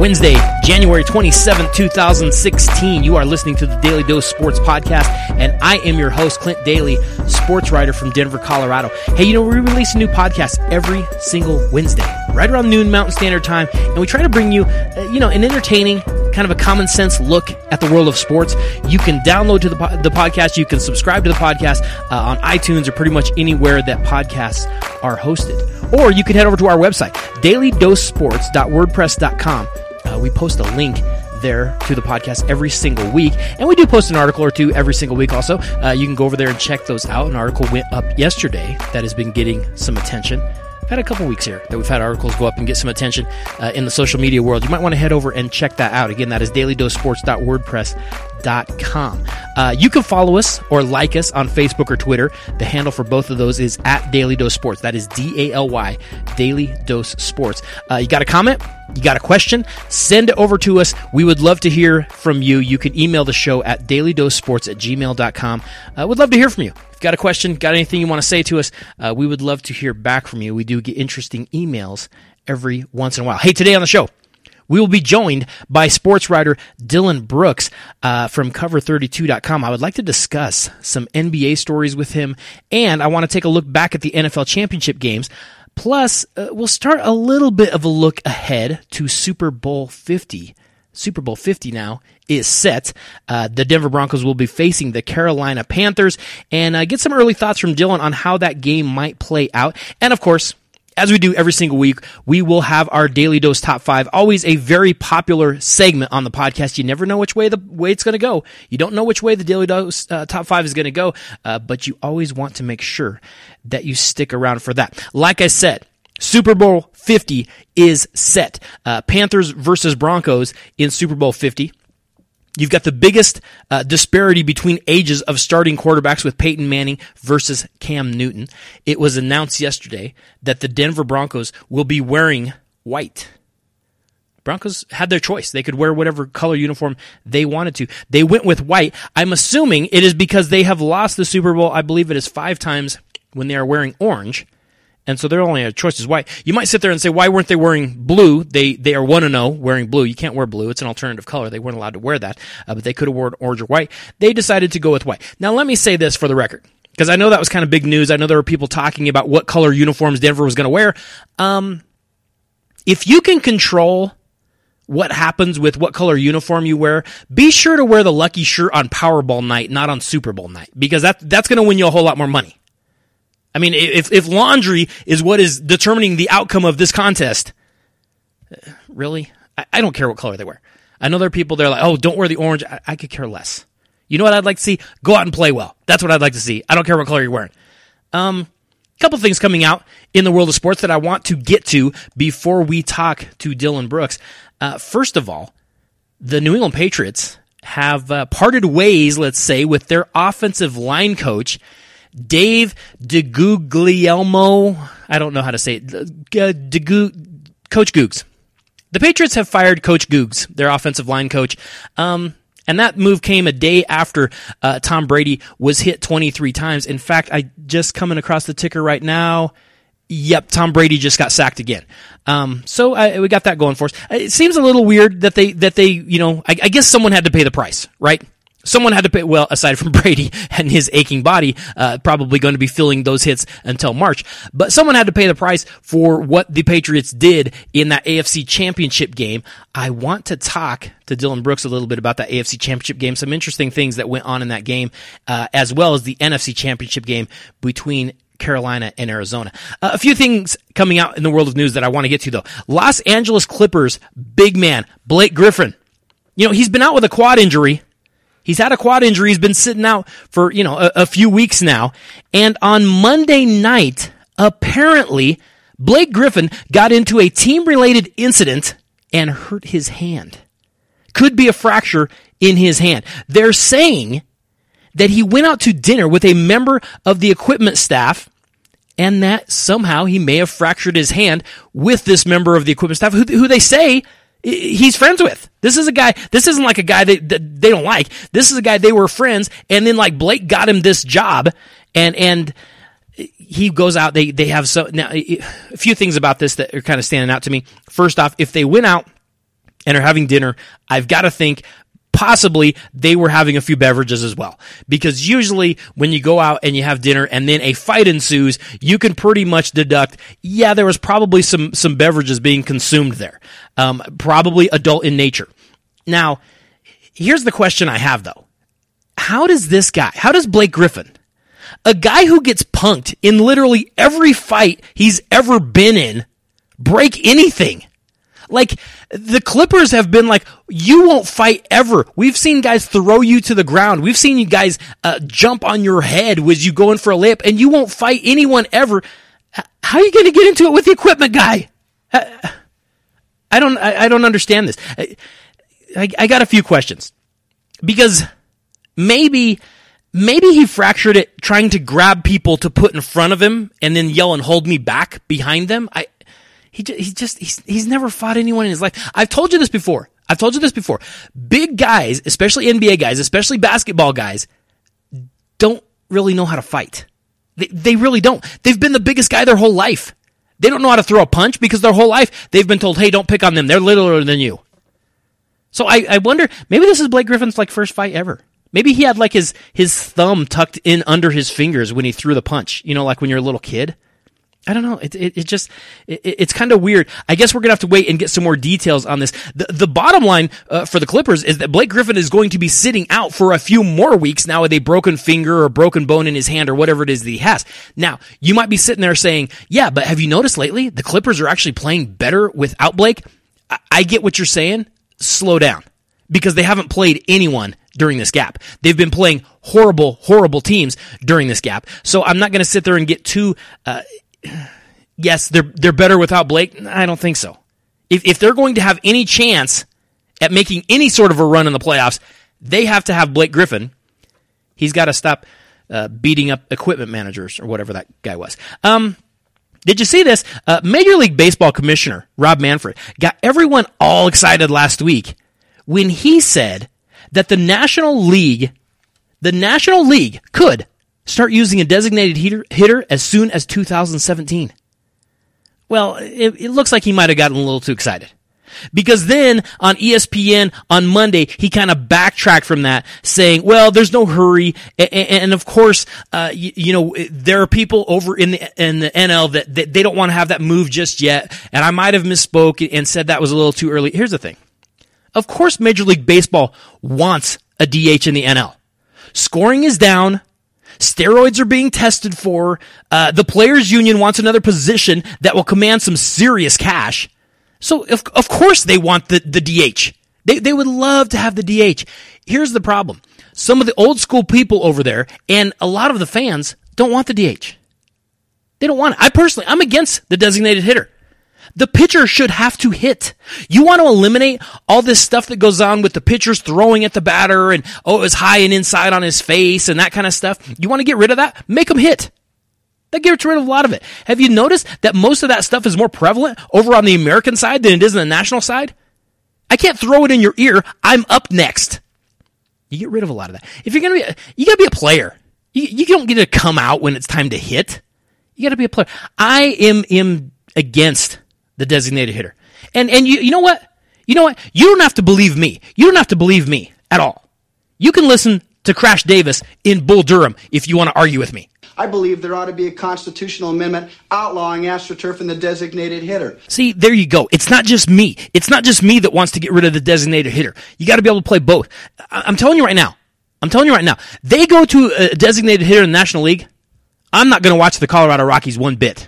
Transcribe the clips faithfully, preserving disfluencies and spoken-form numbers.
Wednesday, January twenty-seventh, twenty sixteen. You are listening to the Daily Dose Sports Podcast, and I am your host, Clint Daly, sports writer from Denver, Colorado. Hey, you know, we release a new podcast every single Wednesday, right around noon Mountain Standard Time, and we try to bring you, uh, you know, an entertaining, kind of a common sense look at the world of sports. You can download to the, po- the podcast, you can subscribe to the podcast uh, on iTunes or pretty much anywhere that podcasts are hosted. Or you can head over to our website, daily dose sports dot wordpress dot com. Uh, we post a link there to the podcast every single week, and we do post an article or two every single week also. Uh, you can go over there and check those out. An article went up yesterday that has been getting some attention. I've had a couple weeks here that we've had articles go up and get some attention uh, in the social media world. You might want to head over and check that out. Again, that is daily dose sports dot wordpress dot com. Uh, you can follow us or like us on Facebook or Twitter. The handle for both of those is at Daily Dose Sports. That is D A L Y, Daily Dose Sports. Uh, you got a comment? You got a question? Send it over to us. We would love to hear from you. You can email the show at daily dose sports at gmail dot com. Uh, we'd love to hear from you. If you've got a question, got anything you want to say to us, uh, we would love to hear back from you. We do get interesting emails every once in a while. Hey, today on the show, we will be joined by sports writer Dylan Brooks uh, from cover thirty-two dot com. I would like to discuss some N B A stories with him, and I want to take a look back at the N F L championship games. Plus, uh, we'll start a little bit of a look ahead to Super Bowl fifty. Super Bowl fifty now is set. Uh, the Denver Broncos will be facing the Carolina Panthers, and uh, get some early thoughts from Dylan on how that game might play out. And of course, as we do every single week, we will have our Daily Dose Top five, always a very popular segment on the podcast. You never know which way the way it's going to go. You don't know which way the Daily Dose uh, Top five is going to go, uh, but you always want to make sure that you stick around for that. Like I said, Super Bowl fifty is set. Uh, Panthers versus Broncos in Super Bowl fifty. You've got the biggest uh, disparity between ages of starting quarterbacks with Peyton Manning versus Cam Newton. It was announced yesterday that the Denver Broncos will be wearing white. Broncos had their choice. They could wear whatever color uniform they wanted to. They went with white. I'm assuming it is because they have lost the Super Bowl, I believe it is five times, when they are wearing orange. And so their only choice is white. You might sit there and say, why weren't they wearing blue? They they are one and oh wearing blue. You can't wear blue. It's an alternative color. They weren't allowed to wear that. Uh, but they could have worn orange or white. They decided to go with white. Now, let me say this for the record, because I know that was kind of big news. I know there were people talking about what color uniforms Denver was going to wear. Um, if you can control what happens with what color uniform you wear, be sure to wear the lucky shirt on Powerball night, not on Super Bowl night, because that that's going to win you a whole lot more money. I mean, if if laundry is what is determining the outcome of this contest, really? I, I don't care what color they wear. I know there are people that are like, oh, don't wear the orange. I, I could care less. You know what I'd like to see? Go out and play well. That's what I'd like to see. I don't care what color you're wearing. Um, a couple things coming out in the world of sports that I want to get to before we talk to Dylan Brooks. Uh, first of all, the New England Patriots have uh, parted ways, let's say, with their offensive line coach, Dave DeGuglielmo. I don't know how to say it. DeGu- Coach Googs. The Patriots have fired Coach Googs, their offensive line coach. Um, and that move came a day after uh, Tom Brady was hit twenty-three times. In fact, I just coming across the ticker right now. Yep, Tom Brady just got sacked again. Um, so I, we got that going for us. It seems a little weird that they, that they, you know, I, I guess someone had to pay the price, right? Someone had to pay, well, aside from Brady and his aching body, uh, probably going to be feeling those hits until March. But someone had to pay the price for what the Patriots did in that A F C Championship game. I want to talk to Dylan Brooks a little bit about that A F C Championship game, some interesting things that went on in that game, uh, as well as the N F C Championship game between Carolina and Arizona. Uh, a few things coming out in the world of news that I want to get to, though. Los Angeles Clippers big man, Blake Griffin. You know, he's been out with a quad injury. He's had a quad injury. He's been sitting out for, you know, a, a few weeks now. And on Monday night, apparently, Blake Griffin got into a team-related incident and hurt his hand. Could be a fracture in his hand. They're saying that he went out to dinner with a member of the equipment staff and that somehow he may have fractured his hand with this member of the equipment staff who, who they say he's friends with. This is a guy, this isn't like a guy that, that they don't like. This is a guy they were friends, and then like Blake got him this job, and and he goes out, they they have so now a few things about this that are kind of standing out to me. First off, if they went out and are having dinner, I've got to think possibly they were having a few beverages as well. Because usually when you go out and you have dinner and then a fight ensues, you can pretty much deduct, yeah, there was probably some, some beverages being consumed there. Um, probably adult in nature. Now, here's the question I have though. How does this guy, how does Blake Griffin, a guy who gets punked in literally every fight he's ever been in, break anything? Like, the Clippers have been like, you won't fight ever. We've seen guys throw you to the ground. We've seen you guys uh, jump on your head as you go in for a layup, and you won't fight anyone ever. How are you going to get into it with the equipment guy? I don't I don't understand this. I, I, I got a few questions. Because maybe, maybe he fractured it trying to grab people to put in front of him and then yell and hold me back behind them. I... He just, he just he's, he's never fought anyone in his life. I've told you this before. I've told you this before. Big guys, especially N B A guys, especially basketball guys, don't really know how to fight. They, they really don't. They've been the biggest guy their whole life. They don't know how to throw a punch because their whole life they've been told, hey, don't pick on them. They're littler than you. So I, I wonder, maybe this is Blake Griffin's like first fight ever. Maybe he had like his, his thumb tucked in under his fingers when he threw the punch. You know, like when you're a little kid. I don't know. It it, it just it, it's kind of weird. I guess we're gonna have to wait and get some more details on this. The the bottom line uh, for the Clippers is that Blake Griffin is going to be sitting out for a few more weeks now with a broken finger or broken bone in his hand or whatever it is that he has. Now you might be sitting there saying, "Yeah, but have you noticed lately the Clippers are actually playing better without Blake?" I, I get what you're saying. Slow down, because they haven't played anyone during this gap. They've been playing horrible, horrible teams during this gap. So I'm not going to sit there and get too. Uh, Yes, they're they're better without Blake. I don't think so. If if they're going to have any chance at making any sort of a run in the playoffs, they have to have Blake Griffin. He's got to stop uh, beating up equipment managers or whatever that guy was. Um, did you see this? Uh, Major League Baseball Commissioner Rob Manfred got everyone all excited last week when he said that the National League, the National League could start using a designated hitter, hitter as soon as two thousand seventeen. Well, it, it looks like he might have gotten a little too excited. Because then on E S P N on Monday, he kind of backtracked from that, saying, well, there's no hurry. And, and of course, uh, you, you know, there are people over in the, in the N L that, that they don't want to have that move just yet. And I might have misspoke and said that was a little too early. Here's the thing. Of course, Major League Baseball wants a D H in the N L. Scoring is down. Steroids are being tested for. Uh, the Players Union wants another position that will command some serious cash. So, of, of course, they want the, the D H. They, they would love to have the D H. Here's the problem. Some of the old school people over there and a lot of the fans don't want the D H. They don't want it. I personally, I'm against the designated hitter. The pitcher should have to hit. You want to eliminate all this stuff that goes on with the pitchers throwing at the batter and, oh, it was high and inside on his face and that kind of stuff. You want to get rid of that? Make them hit. That gets rid of a lot of it. Have you noticed that most of that stuff is more prevalent over on the American side than it is on the national side? I can't throw it in your ear. I'm up next. You get rid of a lot of that. If you're going to be, you got to be a player. You, you don't get to come out when it's time to hit. You got to be a player. I am, am against the designated hitter. And and you you know what? You know what? You don't have to believe me. You don't have to believe me at all. You can listen to Crash Davis in Bull Durham if you want to argue with me. I believe there ought to be a constitutional amendment outlawing AstroTurf and the designated hitter. See, there you go. It's not just me. It's not just me that wants to get rid of the designated hitter. You got to be able to play both. I'm telling you right now. I'm telling you right now. They go to a designated hitter in the National League. I'm not going to watch the Colorado Rockies one bit.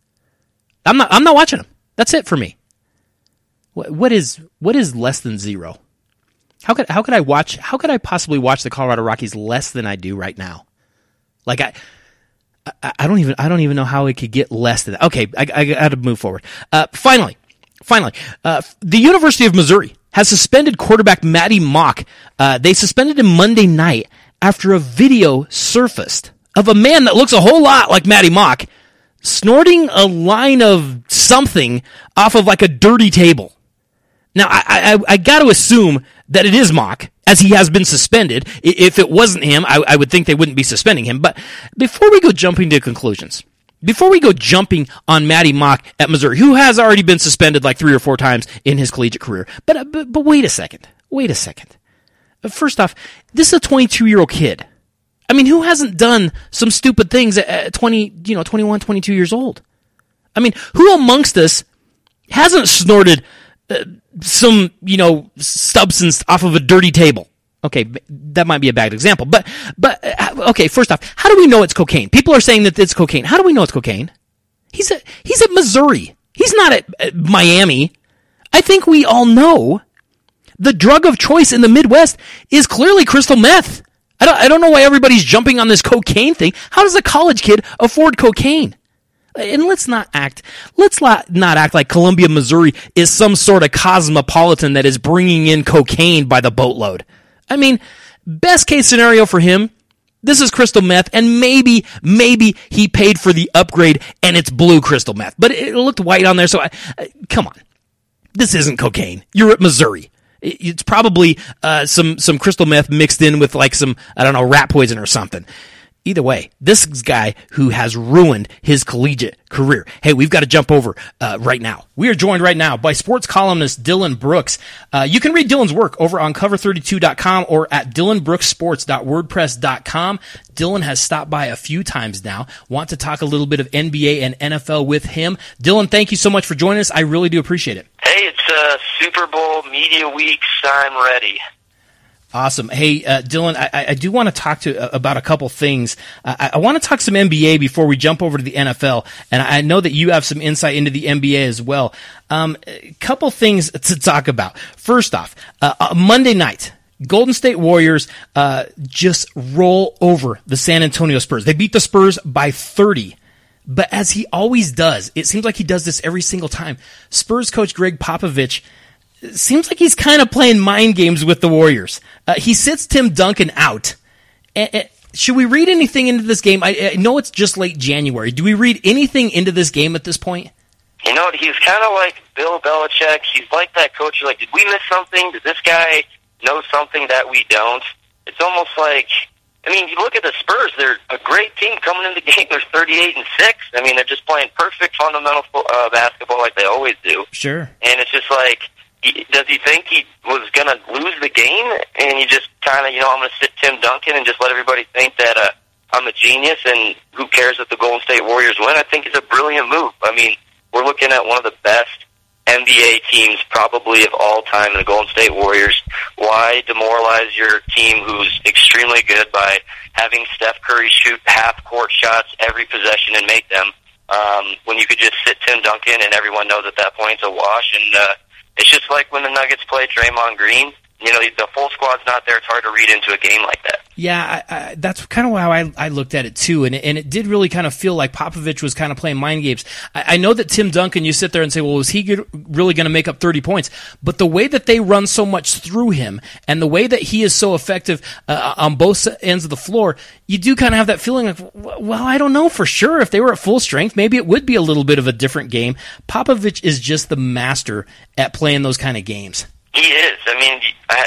I'm not I'm not watching them. That's it for me. What, what is what is less than zero? How could how could I watch? How could I possibly watch the Colorado Rockies less than I do right now? Like I, I, I don't even I don't even know how it could get less than that. Okay, I, I got to move forward. Uh, finally, finally, uh, the University of Missouri has suspended quarterback Matty Mock. Uh, they suspended him Monday night after a video surfaced of a man that looks a whole lot like Matty Mock snorting a line of something off of like a dirty table. Now, I, I, I got to assume that it is Mock, as he has been suspended. If it wasn't him, I, I would think they wouldn't be suspending him. But before we go jumping to conclusions, before we go jumping on Matty Mock at Missouri, who has already been suspended like three or four times in his collegiate career, but but, but wait a second, wait a second. First off, this is a twenty-two-year-old kid. I mean, who hasn't done some stupid things at twenty, you know, twenty-one, twenty-two years old? I mean, who amongst us hasn't snorted uh, some, you know, substance off of a dirty table? Okay, that might be a bad example, but, but, okay, first off, how do we know it's cocaine? People are saying that it's cocaine. How do we know it's cocaine? He's at, he's at Missouri. He's not at, at Miami. I think we all know the drug of choice in the Midwest is clearly crystal meth. I don't, I don't know why everybody's jumping on this cocaine thing. How does a college kid afford cocaine? And let's not act, let's not, not act like Columbia, Missouri is some sort of cosmopolitan that is bringing in cocaine by the boatload. I mean, best case scenario for him, this is crystal meth, and maybe, maybe he paid for the upgrade and it's blue crystal meth. But it looked white on there, so I, I, come on. This isn't cocaine. You're at Missouri. It's probably uh, some some crystal meth mixed in with like some, I don't know, rat poison or something. Either way, this guy who has ruined his collegiate career. Hey, we've got to jump over uh, right now. We are joined right now by sports columnist Dylan Brooks. Uh, you can read Dylan's work over on cover thirty-two dot com or at dylan brooks sports dot wordpress dot com. Dylan has stopped by a few times now. Want to talk a little bit of N B A and N F L with him. Dylan, thank you so much for joining us. I really do appreciate it. Hey, it's uh, Super Bowl media week, so I'm ready. Awesome. Hey, uh, Dylan, I, I do want to talk to uh, about a couple things. Uh, I, I want to talk some N B A before we jump over to the N F L, and I know that you have some insight into the N B A as well. Um, a couple things to talk about. First off, uh, uh, Monday night, Golden State Warriors uh, just roll over the San Antonio Spurs. They beat the Spurs by thirty. But as he always does, it seems like he does this every single time. Spurs coach Greg Popovich seems like he's kind of playing mind games with the Warriors. Uh, he sits Tim Duncan out. And, and should we read anything into this game? I, I know it's just late January. Do we read anything into this game at this point? You know, he's kind of like Bill Belichick. He's like that coach. You're like, did we miss something? Does this guy know something that we don't? It's almost like, I mean, you look at the Spurs, they're a great team coming into the game. They're thirty-eight and six. I mean, they're just playing perfect fundamental uh, basketball like they always do. Sure. And it's just like, he, does he think he was going to lose the game? And you just kind of, you know, I'm going to sit Tim Duncan and just let everybody think that uh, I'm a genius and who cares if the Golden State Warriors win? I think it's a brilliant move. I mean, we're looking at one of the best N B A teams probably of all time in the Golden State Warriors. Why demoralize your team who's extremely good by having Steph Curry shoot half-court shots every possession and make them um, when you could just sit Tim Duncan and everyone knows at that point it's a wash? And uh, it's just like when the Nuggets play Draymond Green. You know, the full squad's not there. It's hard to read into a game like that. Yeah, I, I, that's kind of how I, I looked at it too, and it, and it did really kind of feel like Popovich was kind of playing mind games. I, I know that Tim Duncan, you sit there and say, well, is he good, really going to make up thirty points? But the way that they run so much through him, and the way that he is so effective uh, on both ends of the floor, you do kind of have that feeling of, well, I don't know for sure. If they were at full strength, maybe it would be a little bit of a different game. Popovich is just the master at playing those kind of games. He is. I mean, I,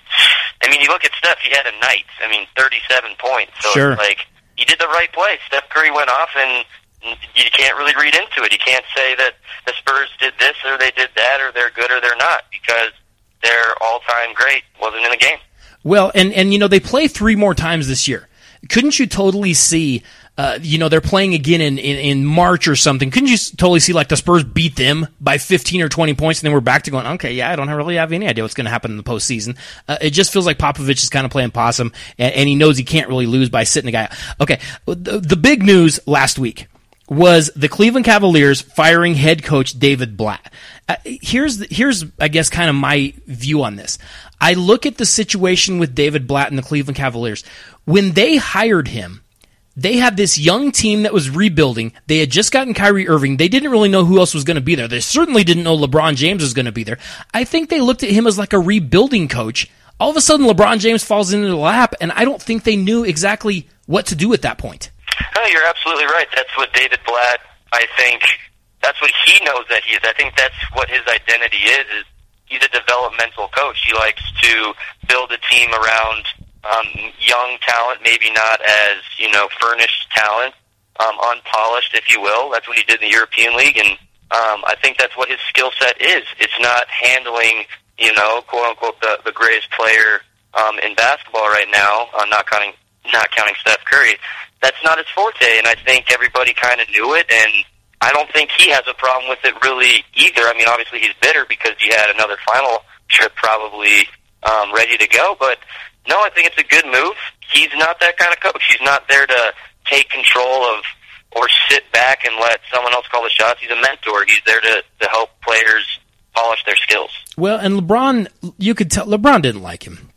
I mean, you look at Steph. He had a night. I mean, thirty-seven points. So sure. It's like he did the right play. Steph Curry went off, and you can't really read into it. You can't say that the Spurs did this or they did that or they're good or they're not because their all-time great wasn't in the game. Well, and and you know they play three more times this year. Couldn't you totally see? Uh, you know, they're playing again in, in, in March or something. Couldn't you totally see, like, the Spurs beat them by fifteen or twenty points, and then we're back to going, okay, yeah, I don't really have any idea what's going to happen in the postseason. Uh, it just feels like Popovich is kind of playing possum, and, and he knows he can't really lose by sitting a guy out. Okay, the, the big news last week was the Cleveland Cavaliers firing head coach David Blatt. Uh, here's, here's, I guess, kind of my view on this. I look at the situation with David Blatt and the Cleveland Cavaliers. When they hired him, they had this young team that was rebuilding. They had just gotten Kyrie Irving. They didn't really know who else was going to be there. They certainly didn't know LeBron James was going to be there. I think they looked at him as like a rebuilding coach. All of a sudden, LeBron James falls into the lap, and I don't think they knew exactly what to do at that point. No, you're absolutely right. That's what David Blatt, I think, that's what he knows that he is. I think that's what his identity is, is he's a developmental coach. He likes to build a team around Um, young talent, maybe not as, you know, furnished talent, um, unpolished, if you will. That's what he did in the European League, and um, I think that's what his skill set is. It's not handling, you know, quote unquote, the, the greatest player um, in basketball right now. Uh, not counting, not counting Steph Curry. That's not his forte, and I think everybody kind of knew it, and I don't think he has a problem with it really either. I mean, obviously he's bitter because he had another final trip probably um, ready to go, but no, I think it's a good move. He's not that kind of coach. He's not there to take control of or sit back and let someone else call the shots. He's a mentor. He's there to, to help players polish their skills. Well, and LeBron, you could tell LeBron didn't like him.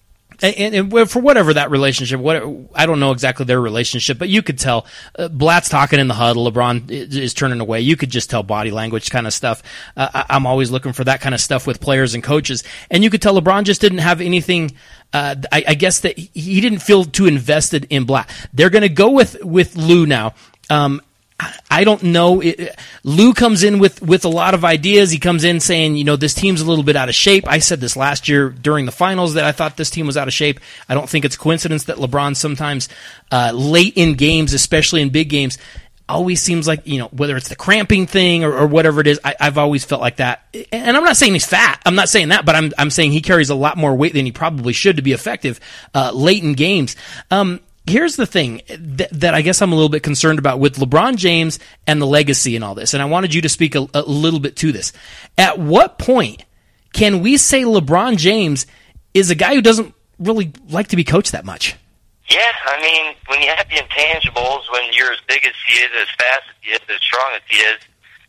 And, and, and for whatever that relationship, what I don't know exactly their relationship, but you could tell uh, Blatt's talking in the huddle, LeBron is, is turning away. You could just tell body language kind of stuff. Uh, I, I'm always looking for that kind of stuff with players and coaches, and you could tell LeBron just didn't have anything. Uh, I, I guess that he didn't feel too invested in Blatt. They're going to go with with Lou now. Um, I don't know. It, Lou comes in with, with a lot of ideas. He comes in saying, you know, this team's a little bit out of shape. I said this last year during the finals that I thought this team was out of shape. I don't think it's a coincidence that LeBron sometimes uh, late in games, especially in big games, always seems like, you know, whether it's the cramping thing or, or whatever it is, I, I've always felt like that. And I'm not saying he's fat. I'm not saying that, but I'm I'm saying he carries a lot more weight than he probably should to be effective uh, late in games. Um, Here's the thing that, that I guess I'm a little bit concerned about with LeBron James and the legacy and all this, and I wanted you to speak a, a little bit to this. At what point can we say LeBron James is a guy who doesn't really like to be coached that much? Yeah, I mean, when you have the intangibles, when you're as big as he is, as fast as he is, as strong as he is,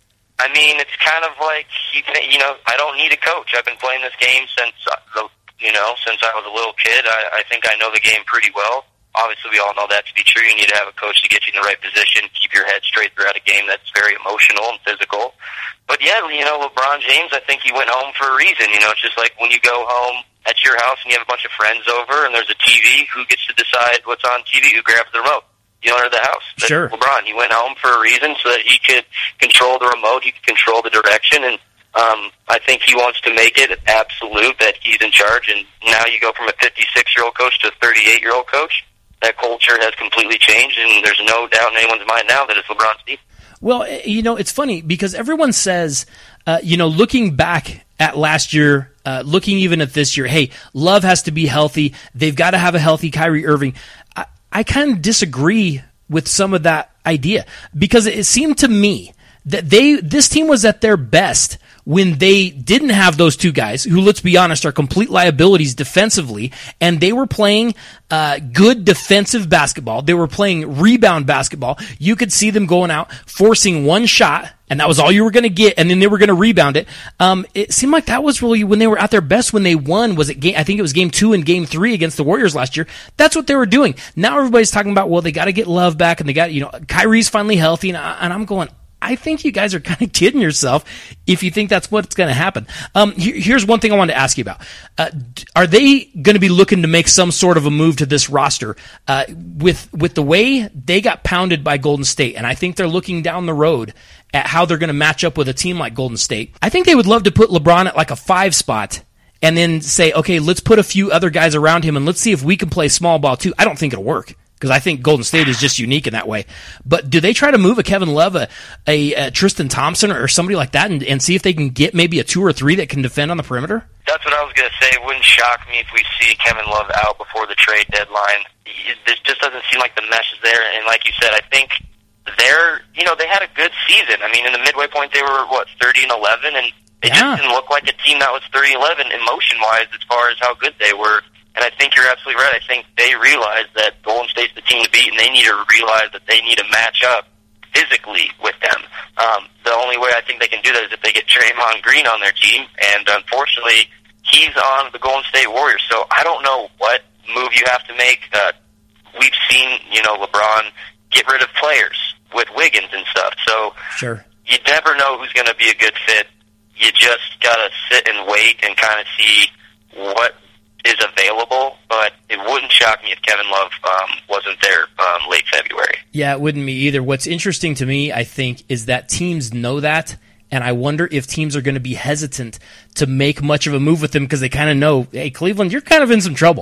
I mean, it's kind of like, you, you know, I don't need a coach. I've been playing this game since, the, you know, since I was a little kid. I, I think I know the game pretty well. Obviously, we all know that to be true. You need to have a coach to get you in the right position, keep your head straight throughout a game that's very emotional and physical. But yeah, you know, LeBron James, I think he went home for a reason. You know, it's just like when you go home at your house and you have a bunch of friends over and there's a T V, who gets to decide what's on T V? Who grabs the remote? The owner of the house. That's sure. LeBron. He went home for a reason so that he could control the remote, he could control the direction, and um, I think he wants to make it absolute that he's in charge. And now you go from a fifty-six-year-old coach to a thirty-eight-year-old coach. That culture has completely changed, and there's no doubt in anyone's mind now that it's LeBron's team. Well, you know, it's funny because everyone says, uh, you know, looking back at last year, uh, looking even at this year, hey, Love has to be healthy. They've got to have a healthy Kyrie Irving. I, I kind of disagree with some of that idea because it seemed to me that they this team was at their best when they didn't have those two guys who, let's be honest, are complete liabilities defensively, and they were playing uh, good defensive basketball. They were playing rebound basketball. You could see them going out, forcing one shot, and that was all you were going to get, and then they were going to rebound it. Um, it seemed like that was really when they were at their best when they won. Was it game? I think it was game two and game three against the Warriors last year. That's what they were doing. Now everybody's talking about, well, they got to get Love back, and they got, you know, Kyrie's finally healthy, and, I, and I'm going, I think you guys are kind of kidding yourself if you think that's what's going to happen. Um, here, here's one thing I wanted to ask you about. Uh, are they going to be looking to make some sort of a move to this roster uh, with with the way they got pounded by Golden State? And I think they're looking down the road at how they're going to match up with a team like Golden State. I think they would love to put LeBron at like a five spot and then say, okay, let's put a few other guys around him and let's see if we can play small ball too. I don't think it'll work, because I think Golden State is just unique in that way. But do they try to move a Kevin Love, a, a, a Tristan Thompson, or somebody like that, and, and see if they can get maybe a two or three that can defend on the perimeter? That's what I was going to say. It wouldn't shock me if we see Kevin Love out before the trade deadline. This just doesn't seem like the mesh is there. And like you said, I think they're, you know, they had a good season. I mean, in the midway point, they were, what, thirty and eleven? And it yeah. just didn't look like a team that was thirty and eleven emotion-wise as far as how good they were. And I think you're absolutely right. I think they realize that Golden State's the team to beat, and they need to realize that they need to match up physically with them. Um, the only way I think they can do that is if they get Draymond Green on their team, and unfortunately, he's on the Golden State Warriors. So I don't know what move you have to make. Uh, we've seen, you know, LeBron get rid of players with Wiggins and stuff. So sure. You never know who's going to be a good fit. You just got to sit and wait and kind of see what is available, but it wouldn't shock me if Kevin Love um, wasn't there um, late February. Yeah, it wouldn't me either. What's interesting to me, I think, is that teams know that, and I wonder if teams are going to be hesitant to make much of a move with them because they kind of know, hey, Cleveland, you're kind of in some trouble.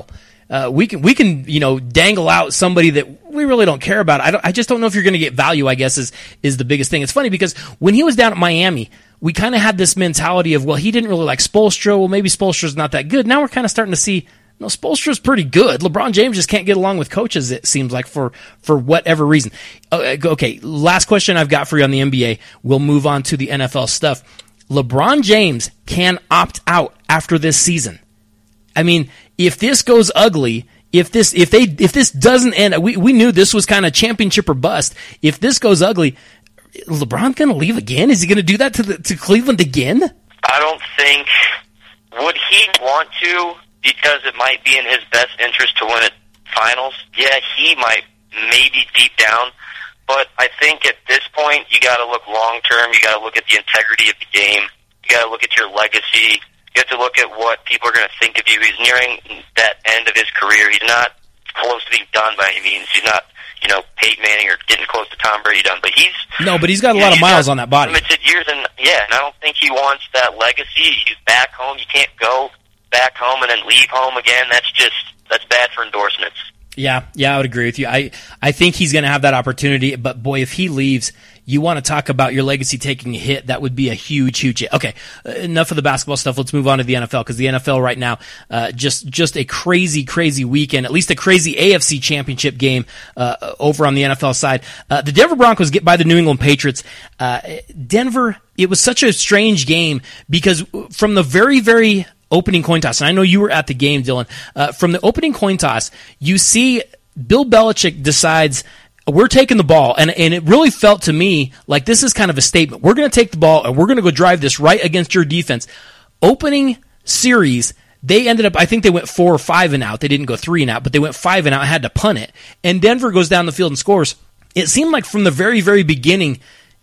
uh, we can we can you know dangle out somebody that we really don't care about. I don't, I just don't know if you're going to get value. I guess is is the biggest thing. It's funny because when he was down at Miami, we kind of had this mentality of, well, he didn't really like Spoelstra. Well, maybe Spoelstra's not that good. Now we're kind of starting to see, no, Spoelstra's pretty good. LeBron James just can't get along with coaches, it seems like, for, for whatever reason. Okay, last question I've got for you on the N B A. We'll move on to the N F L stuff. LeBron James can opt out after this season. I mean, if this goes ugly, if this if they if this doesn't end, we we knew this was kind of championship or bust. If this goes ugly, LeBron going to leave again? Is he going to do that to the, to Cleveland again? I don't think. Would he want to? Because it might be in his best interest to win a finals. Yeah, he might, maybe deep down. But I think at this point, you got to look long term. You got to look at the integrity of the game. You got to look at your legacy. You have to look at what people are going to think of you. He's nearing that end of his career. He's not close to being done by any means. He's not, you know, Peyton Manning or getting close to Tom Brady done. But he's no, but he's got a lot of miles on that body. Limited years, and yeah, and I don't think he wants that legacy. He's back home. You can't go back home and then leave home again. That's just that's bad for endorsements. Yeah, yeah, I would agree with you. I I think he's going to have that opportunity, but boy, if he leaves, you want to talk about your legacy taking a hit. That would be a huge, huge hit. Okay, enough of the basketball stuff. Let's move on to the N F L, because the N F L right now, uh, just just a crazy, crazy weekend. At least a crazy A F C championship game uh, over on the N F L side. Uh, the Denver Broncos get by the New England Patriots. Uh, Denver, it was such a strange game because from the very, very opening coin toss, and I know you were at the game, Dylan. Uh, from the opening coin toss, you see Bill Belichick decides, we're taking the ball, and, and it really felt to me like this is kind of a statement. We're going to take the ball, and we're going to go drive this right against your defense. Opening series, they ended up, I think they went four or five and out. They didn't go three and out, but they went five and out and had to punt it. And Denver goes down the field and scores. It seemed like from the very, very beginning,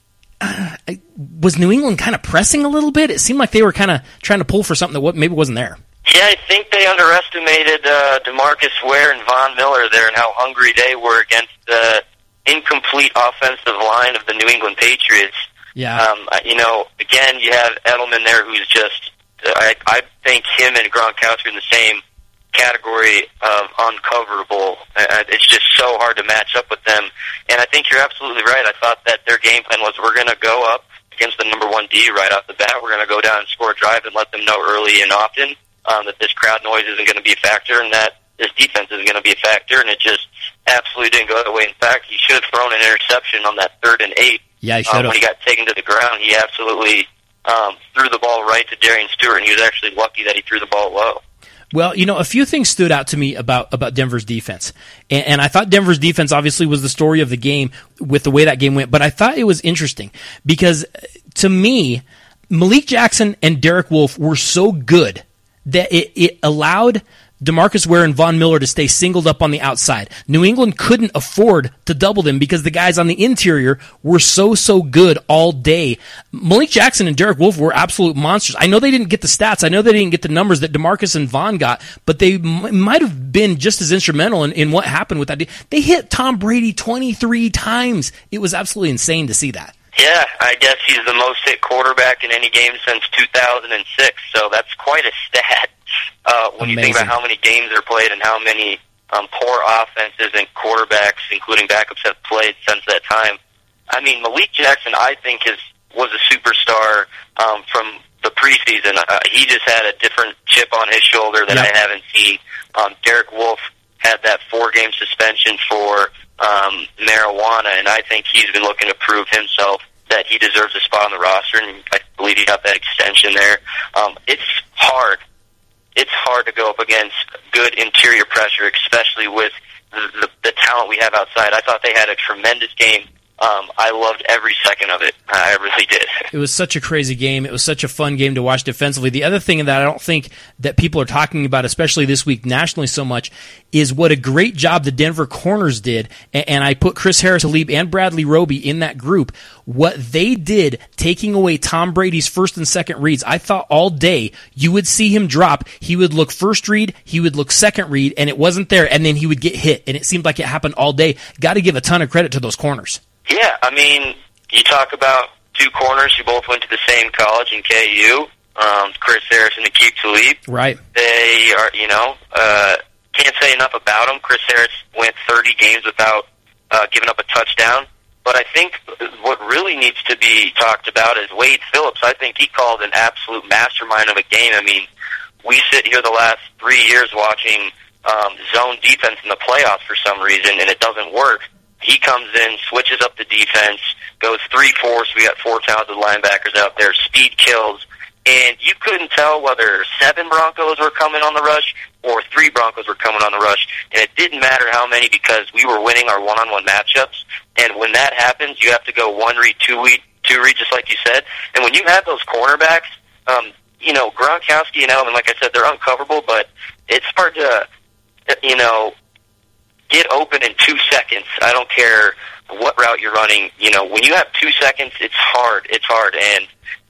uh, was New England kind of pressing a little bit? It seemed like they were kind of trying to pull for something that maybe wasn't there. Yeah, I think they underestimated uh, DeMarcus Ware and Von Miller there and how hungry they were against the incomplete offensive line of the New England Patriots. Yeah. Um, you know, again, you have Edelman there who's just, I, I think him and Gronkowski are in the same category of uncoverable. Uh, it's just so hard to match up with them. And I think you're absolutely right. I thought that their game plan was, we're going to go up against the number one D right off the bat. We're going to go down and score a drive and let them know early and often um, that this crowd noise isn't going to be a factor and that this defense isn't going to be a factor. And it just absolutely didn't go that way. In fact, he should have thrown an interception on that third and eight. Yeah, he should have. Um, when he got taken to the ground, he absolutely um, threw the ball right to Darian Stewart, and he was actually lucky that he threw the ball low. Well, you know, a few things stood out to me about, about Denver's defense. And, and I thought Denver's defense obviously was the story of the game with the way that game went. But I thought it was interesting because, to me, Malik Jackson and Derek Wolfe were so good that it, it allowed DeMarcus Ware and Von Miller to stay singled up on the outside. New England couldn't afford to double them because the guys on the interior were so, so good all day. Malik Jackson and Derek Wolfe were absolute monsters. I know they didn't get the stats. I know they didn't get the numbers that DeMarcus and Von got, but they m- might have been just as instrumental in, in what happened with that. They hit Tom Brady twenty-three times. It was absolutely insane to see that. Yeah, I guess he's the most hit quarterback in any game since two thousand six, so that's quite a stat. Uh, when Amazing. You think about how many games are played and how many um, poor offenses and quarterbacks, including backups, have played since that time. I mean, Malik Jackson, I think, is was a superstar um, from the preseason. Uh, he just had a different chip on his shoulder that yep. I haven't seen. Um, Derek Wolfe had that four-game suspension for um, marijuana, and I think he's been looking to prove himself that he deserves a spot on the roster, and I believe he got that extension there. Um, it's hard. It's hard to go up against good interior pressure, especially with the, the, the talent we have outside. I thought they had a tremendous game. Um, I loved every second of it. I really did. It was such a crazy game. It was such a fun game to watch defensively. The other thing that I don't think that people are talking about, especially this week nationally so much, is what a great job the Denver corners did. And I put Chris Harris-Talib and Bradley Roby in that group. What they did, taking away Tom Brady's first and second reads, I thought all day you would see him drop. He would look first read, he would look second read, and it wasn't there. And then he would get hit. And it seemed like it happened all day. Got to give a ton of credit to those corners. Yeah, I mean, you talk about two corners who both went to the same college in K U, um, Chris Harris and Aqib Talib. Right. They are, you know, uh, can't say enough about him. Chris Harris went thirty games without uh, giving up a touchdown. But I think what really needs to be talked about is Wade Phillips. I think he called an absolute mastermind of a game. I mean, we sit here the last three years watching um, zone defense in the playoffs for some reason, and it doesn't work. He comes in, switches up the defense, goes three four, so we got four talented linebackers out there, speed kills, and you couldn't tell whether seven Broncos were coming on the rush or three Broncos were coming on the rush, and it didn't matter how many because we were winning our one-on-one matchups, and when that happens, you have to go one read, two read, two read, just like you said, and when you have those cornerbacks, um, you know, Gronkowski and Edelman, like I said, they're uncoverable, but it's hard to, you know, get open in two seconds. I don't care what route you're running. You know, when you have two seconds, it's hard. It's hard. And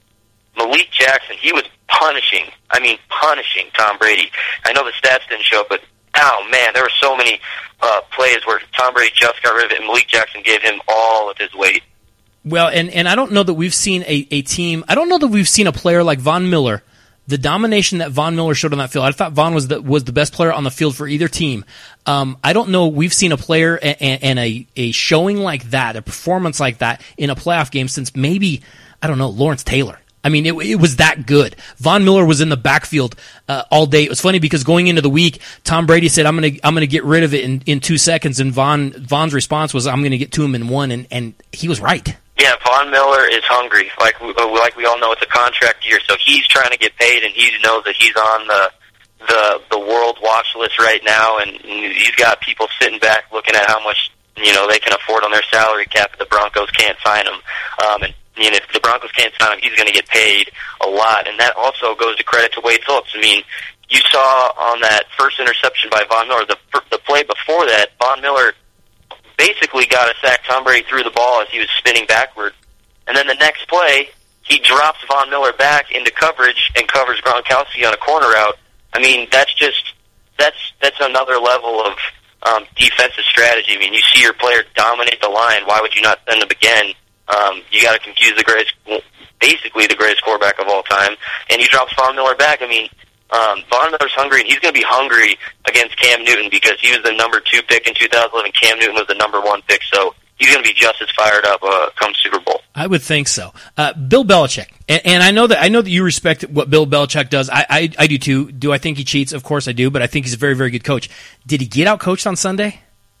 Malik Jackson, he was punishing, I mean, punishing Tom Brady. I know the stats didn't show, but, oh, man, there were so many uh, plays where Tom Brady just got rid of it, and Malik Jackson gave him all of his weight. Well, and, and I don't know that we've seen a, a team, I don't know that we've seen a player like Von Miller, the domination that Von Miller showed on that field. I thought Von was the, was the best player on the field for either team. Um, I don't know we've seen a player and, and a, a showing like that, a performance like that in a playoff game since maybe, I don't know, Lawrence Taylor. I mean, it, it was that good. Von Miller was in the backfield uh, all day. It was funny because going into the week, Tom Brady said, "I'm going to I'm going to get rid of it in, in two seconds," and Von Von's response was, "I'm going to get to him in one," and, and he was right. Yeah, Von Miller is hungry. Like we, like we all know, it's a contract year, so he's trying to get paid, and he knows that he's on the the the world watch list right now, and he's got people sitting back looking at how much you know they can afford on their salary cap if the Broncos can't sign him. Um, and I mean, if the Broncos can't sign him, he's going to get paid a lot, and that also goes to credit to Wade Phillips. I mean, you saw on that first interception by Von Miller, the the play before that, Von Miller basically got a sack. Tom Brady threw the ball as he was spinning backward, and then the next play, he drops Von Miller back into coverage and covers Gronkowski on a corner route. I mean, that's just that's that's another level of um, defensive strategy. I mean, you see your player dominate the line. Why would you not send him again? Um, you got to confuse the greatest, basically the greatest quarterback of all time, and he drops Von Miller back. I mean, um, Von Miller's hungry, and he's going to be hungry against Cam Newton because he was the number two pick in two thousand eleven. Cam Newton was the number one pick, so he's going to be just as fired up uh, come Super Bowl. I would think so. Uh, Bill Belichick, and, and I know that I know that you respect what Bill Belichick does. I, I I do too. Do I think he cheats? Of course I do, but I think he's a very very good coach. Did he get out coached on Sunday?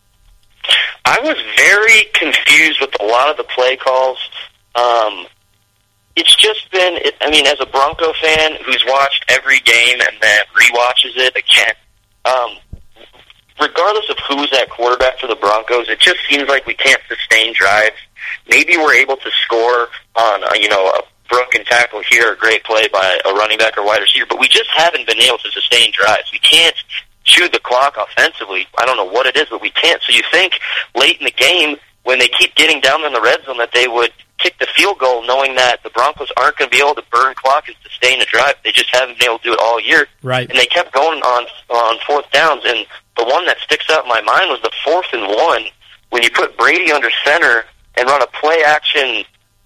I was very confused with a lot of the play calls. Um, it's just been, it, I mean, as a Bronco fan who's watched every game and then rewatches it again, um, regardless of who's at quarterback for the Broncos, it just seems like we can't sustain drives. Maybe we're able to score on, a, you know, a broken tackle here, a great play by a running back or wide receiver, but we just haven't been able to sustain drives. We can't chew the clock offensively. I don't know what it is, but we can't. So you think late in the game, when they keep getting down in the red zone, that they would kick the field goal knowing that the Broncos aren't going to be able to burn clock and sustain a drive. They just haven't been able to do it all year. Right. And they kept going on on fourth downs. And the one that sticks out in my mind was the fourth and one when you put Brady under center and run a play action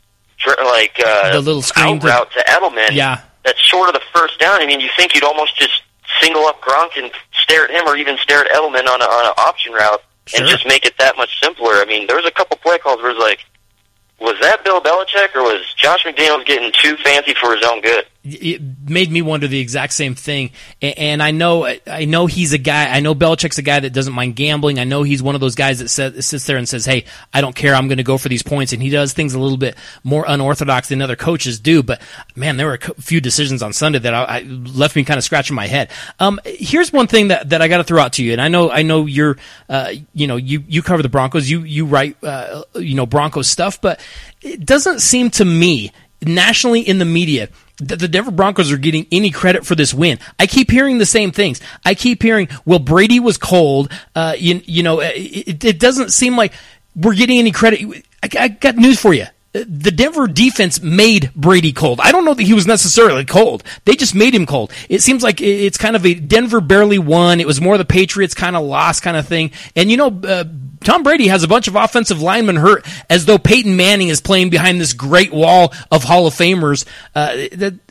like uh, the little screen out route to Edelman. Yeah. That's short of the first down. I mean, you think you'd almost just single up Gronk and stare at him, or even stare at Edelman on, a, on an option route, sure, and just make it that much simpler. I mean, there was a couple play calls where it was like, was that Bill Belichick, or was Josh McDaniels getting too fancy for his own good? It made me wonder the exact same thing. And I know I know he's a guy, I know Belichick's a guy that doesn't mind gambling. I know he's one of those guys that says, sits there and says, hey, I don't care, I'm going to go for these points. And he does things a little bit more unorthodox than other coaches do. But, man, there were a few decisions on Sunday that I, I left me kind of scratching my head. Um, here's one thing that, that I got to throw out to you. And I know I know you're, uh, you know, you, you cover the Broncos. You, you write, uh, you know, Broncos stuff. But it doesn't seem to me, nationally in the media, that the Denver Broncos are getting any credit for this win. I keep hearing the same things. I keep hearing, well, Brady was cold. Uh, you, you know, it, it doesn't seem like we're getting any credit. I, I got news for you. The Denver defense made Brady cold. I don't know that he was necessarily cold. They just made him cold. It seems like it's kind of a Denver barely won. It was more the Patriots kind of lost kind of thing. And, you know, uh, Tom Brady has a bunch of offensive linemen hurt, as though Peyton Manning is playing behind this great wall of Hall of Famers. Uh, that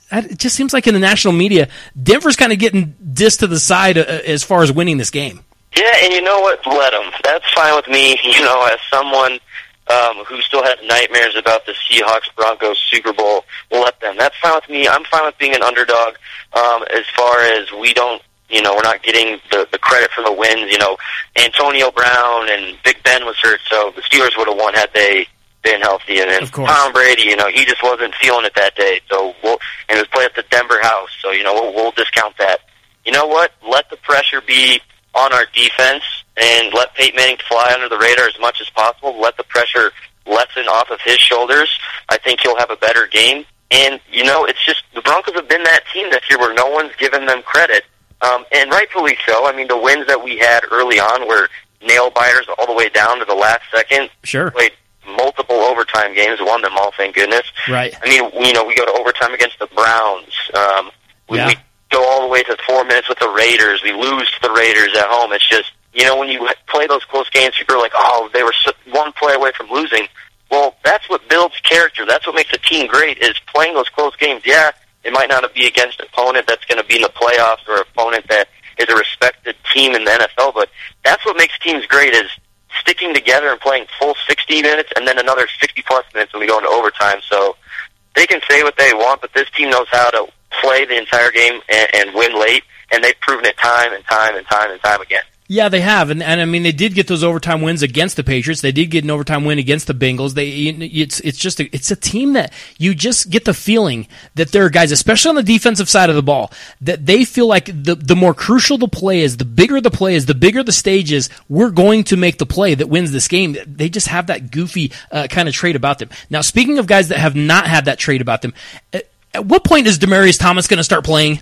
it just seems like in the national media, Denver's kind of getting dissed to the side uh, as far as winning this game. Yeah, and you know what? Let them. That's fine with me. You know, as someone um, who still has nightmares about the Seahawks-Broncos Super Bowl, let them. That's fine with me. I'm fine with being an underdog um, as far as we don't, you know, we're not getting the, the credit for the wins. You know, Antonio Brown and Big Ben was hurt, so the Steelers would have won had they been healthy. And then Tom Brady, you know, he just wasn't feeling it that day. So we'll, and it was played at the Denver house, so, you know, we'll, we'll discount that. You know what? Let the pressure be on our defense and let Peyton Manning fly under the radar as much as possible. Let the pressure lessen off of his shoulders. I think he'll have a better game. And, you know, it's just the Broncos have been that team this year where no one's given them credit. Um, and rightfully so. I mean, the wins that we had early on were nail-biters all the way down to the last second. Sure. Played multiple overtime games, won them all, thank goodness. Right. I mean, you know, we go to overtime against the Browns. Um, we, yeah. we go all the way to four minutes with the Raiders. We lose to the Raiders at home. It's just, you know, when you play those close games, people are like, oh, they were one play away from losing. Well, that's what builds character. That's what makes a team great, is playing those close games. Yeah, it might not be against an opponent that's going to be in the playoffs or an opponent that is a respected team in the N F L, but that's what makes teams great, is sticking together and playing full sixty minutes and then another sixty-plus minutes when we go into overtime. So they can say what they want, but this team knows how to play the entire game and, and win late, and they've proven it time and time and time and time again. Yeah, they have, and, and I mean, they did get those overtime wins against the Patriots. They did get an overtime win against the Bengals. They, it's it's just a, it's a team that you just get the feeling that there are guys, especially on the defensive side of the ball, that they feel like the the more crucial the play is, the bigger the play is, the bigger the stage is, we're going to make the play that wins this game. They just have that goofy uh, kind of trait about them. Now, speaking of guys that have not had that trait about them, at, at what point is Demaryius Thomas going to start playing?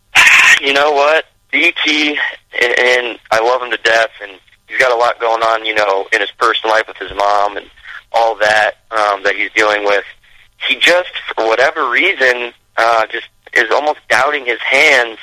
You know what? D T, and, and I love him to death, and he's got a lot going on, you know, in his personal life with his mom and all that um, that he's dealing with. He just, for whatever reason, uh, just is almost doubting his hands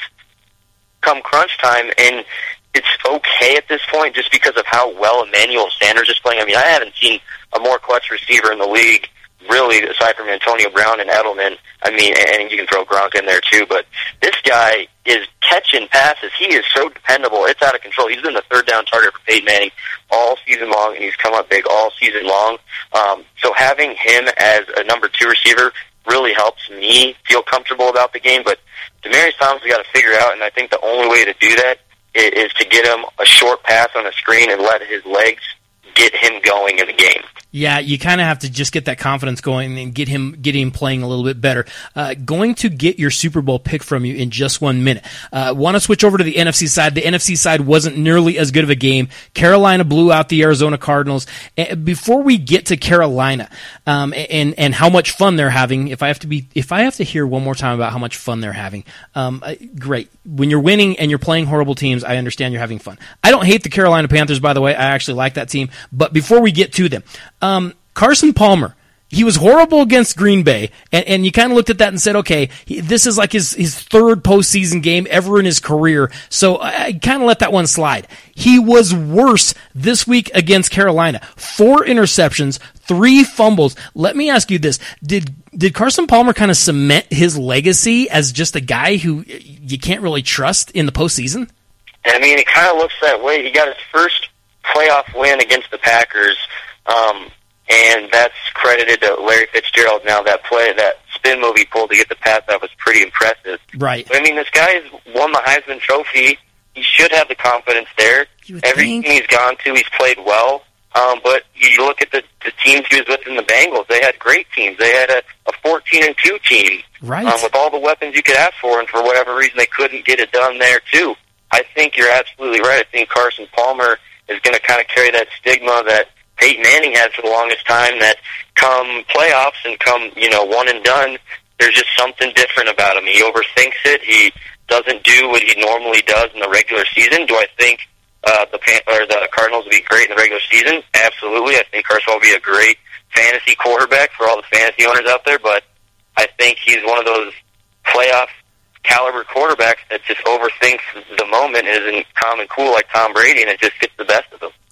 come crunch time, and it's okay at this point just because of how well Emmanuel Sanders is playing. I mean, I haven't seen a more clutch receiver in the league, really, aside from Antonio Brown and Edelman. I mean, and you can throw Gronk in there too, but this guy is catching passes. He is so dependable. It's out of control. He's been the third down target for Peyton Manning all season long, and he's come up big all season long. Um, so having him as a number two receiver really helps me feel comfortable about the game, but Demaryius Thomas has got to figure out, and I think the only way to do that is, is to get him a short pass on a screen and let his legs get him going in the game. Yeah, you kind of have to just get that confidence going and get him get him playing a little bit better. Uh, going to get your Super Bowl pick from you in just one minute. Uh, want to switch over to the N F C side. The N F C side wasn't nearly as good of a game. Carolina blew out the Arizona Cardinals. And before we get to Carolina um, and and how much fun they're having, if I have to be, if I have to hear one more time about how much fun they're having, um, great. When you're winning and you're playing horrible teams, I understand you're having fun. I don't hate the Carolina Panthers, by the way. I actually like that team. But before we get to them, um, Carson Palmer, he was horrible against Green Bay, and, and you kind of looked at that and said, okay, he, this is like his, his third postseason game ever in his career, so I, I kind of let that one slide. He was worse this week against Carolina. Four interceptions, three fumbles. Let me ask you this. Did did Carson Palmer kind of cement his legacy as just a guy who you can't really trust in the postseason? I mean, it kind of looks that way. He got his first playoff win against the Packers, um, and that's credited to Larry Fitzgerald. Now, that play, that spin move he pulled to get the pass out was pretty impressive. Right. But, I mean, this guy has won the Heisman Trophy. He should have the confidence there. Every think? team he's gone to, he's played well. Um, but you look at the, the teams he was with in the Bengals. They had great teams. They had a, a fourteen and two team, right, um, with all the weapons you could ask for, and for whatever reason they couldn't get it done there, too. I think you're absolutely right. I think Carson Palmer is going to kind of carry that stigma that Peyton Manning had for the longest time, that come playoffs and come, you know, one and done, there's just something different about him. He overthinks it. He doesn't do what he normally does in the regular season. Do I think uh, the Pan- or the Cardinals will be great in the regular season? Absolutely. I think Carson will be a great fantasy quarterback for all the fantasy owners out there, but I think he's one of those playoff caliber quarterbacks that just overthinks the moment and isn't calm and cool like Tom Brady, and it just gets the best of him.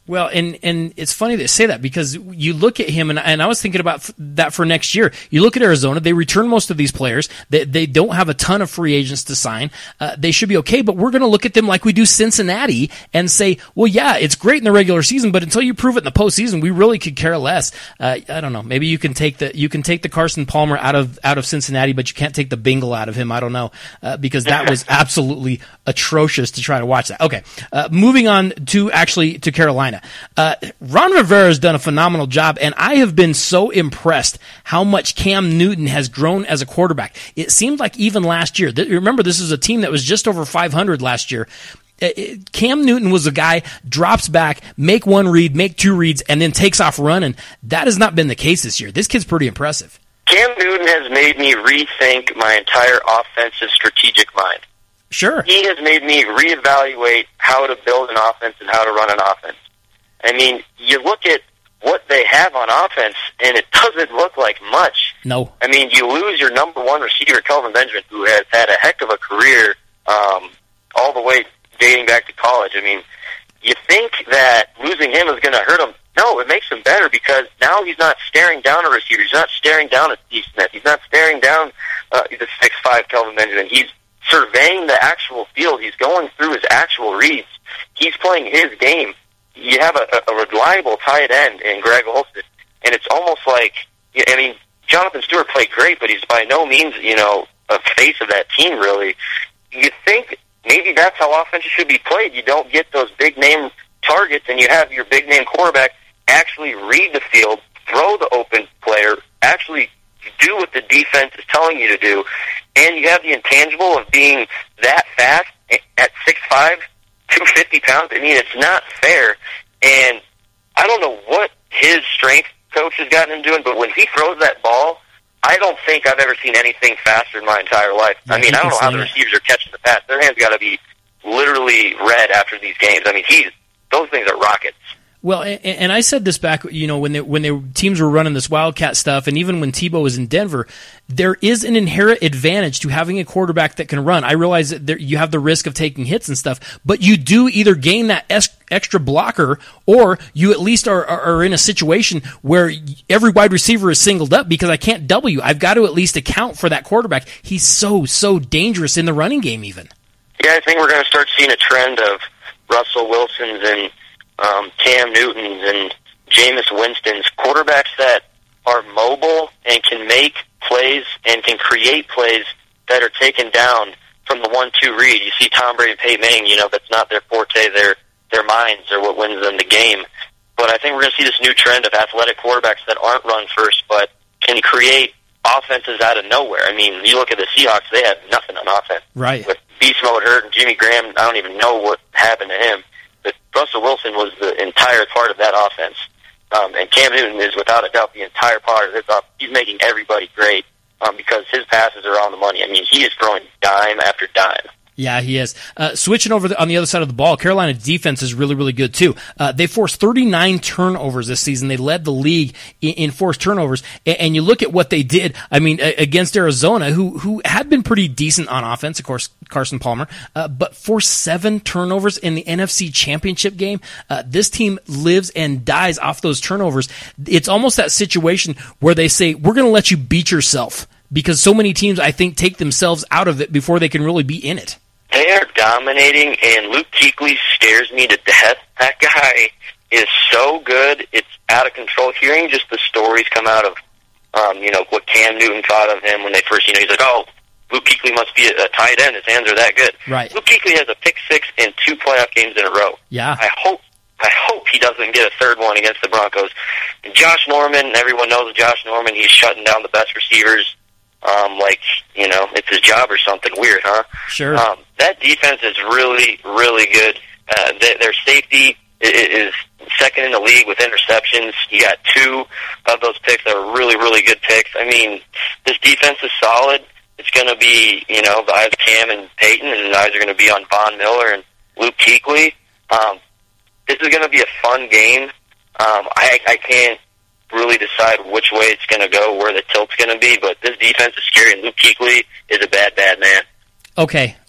Well, and, and it's funny to say that because you look at him, and, and I was thinking about that for next year. You look at Arizona, they return most of these players. They, they don't have a ton of free agents to sign. Uh, they should be okay, but we're going to look at them like we do Cincinnati and say, well, yeah, it's great in the regular season, but until you prove it in the postseason, we really could care less. Uh, I don't know. Maybe you can take the you can take the Carson Palmer out of out of Cincinnati, but you can't take the Bingle out of him. I don't know, uh, because that was absolutely atrocious to try to watch that. Okay, uh, moving on to actually to Carolina. Uh, Ron Rivera has done a phenomenal job, and I have been so impressed how much Cam Newton has grown as a quarterback. It seemed like even last year, th- remember this is a team that was just over five hundred last year. It, Cam Newton was a guy, drops back, make one read, make two reads, and then takes off running. That has not been the case this year. This kid's pretty impressive. Cam Newton has made me rethink my entire offensive strategic mind. Sure. He has made me reevaluate how to build an offense and how to run an offense. I mean, you look at what they have on offense, and it doesn't look like much. No. I mean, you lose your number one receiver, Kelvin Benjamin, who has had a heck of a career um, all the way dating back to college. I mean, you think that losing him is going to hurt him. No, it makes him better because now he's not staring down a receiver. He's not staring down a Steve Smith. He's not staring down uh, the six five Kelvin Benjamin. He's surveying the actual field. He's going through his actual reads. He's playing his game. You have a, a reliable tight end in Greg Olsen, and it's almost like, I mean, Jonathan Stewart played great, but he's by no means, you know, a face of that team, really. You think maybe that's how offenses should be played. You don't get those big-name targets, and you have your big-name quarterback actually read the field, throw the open player, actually do what the defense is telling you to do, and you have the intangible of being that fast at six five, two hundred fifty pounds. I mean, it's not fair. And I don't know what his strength coach has gotten him doing, but when he throws that ball, I don't think I've ever seen anything faster in my entire life. Yeah, I mean, I don't know how the receivers are catching the pass. Their hands got to be literally red after these games. I mean, he's those things are rockets. Well, and, and I said this back, you know, when they, when they, teams were running this Wildcat stuff, and even when Tebow was in Denver, there is an inherent advantage to having a quarterback that can run. I realize that there, you have the risk of taking hits and stuff, but you do either gain that es- extra blocker, or you at least are, are, are in a situation where every wide receiver is singled up because I can't double you. I've got to at least account for that quarterback. He's so, so dangerous in the running game even. Yeah, I think we're going to start seeing a trend of Russell Wilson's and Um, Cam Newton's and Jameis Winston's, quarterbacks that are mobile and can make plays and can create plays that are taken down from the one two read. You see Tom Brady and Peyton Manning, you know, that's not their forte. Their their minds are what wins them the game. But I think we're going to see this new trend of athletic quarterbacks that aren't run first but can create offenses out of nowhere. I mean, you look at the Seahawks, they have nothing on offense. Right. With Beast Mode hurt and Jimmy Graham, I don't even know what happened to him. But Russell Wilson was the entire part of that offense. Um, and Cam Newton is, without a doubt, the entire part of this offense. He's making everybody great um, because his passes are on the money. I mean, he is throwing dime after dime. Yeah, he is. Uh, switching over the, on the other side of the ball, Carolina's defense is really, really good too. Uh, they forced thirty-nine turnovers this season. They led the league in, in forced turnovers. And, and you look at what they did, I mean, against Arizona, who who had been pretty decent on offense, of course, Carson Palmer, uh, but forced seven turnovers in the N F C Championship game. Uh, this team lives and dies off those turnovers. It's almost that situation where they say, we're going to let you beat yourself, because so many teams, I think, take themselves out of it before they can really be in it. They are dominating, and Luke Kuechly scares me to death. That guy is so good. It's out of control. Hearing just the stories come out of, um, you know, what Cam Newton thought of him when they first, you know, he's like, oh, Luke Kuechly must be a, a tight end. His hands are that good. Right. Luke Kuechly has a pick six in two playoff games in a row. Yeah. I hope I hope he doesn't get a third one against the Broncos. And Josh Norman, everyone knows Josh Norman. He's shutting down the best receivers. Um, like, you know, it's his job or something weird, huh? Sure. Um, that defense is really, really good. Uh, they, their safety is second in the league with interceptions. You got two of those picks that were really, really good picks. I mean, this defense is solid. It's going to be, you know, the eyes of Cam and Peyton, and the eyes are going to be on Von Miller and Luke Kuechly. Um, this is going to be a fun game. Um, I, I can't really decide which way it's going to go, where the tilt's going to be, but this defense is scary, and Luke Kuechly is a bad, bad man. Okay,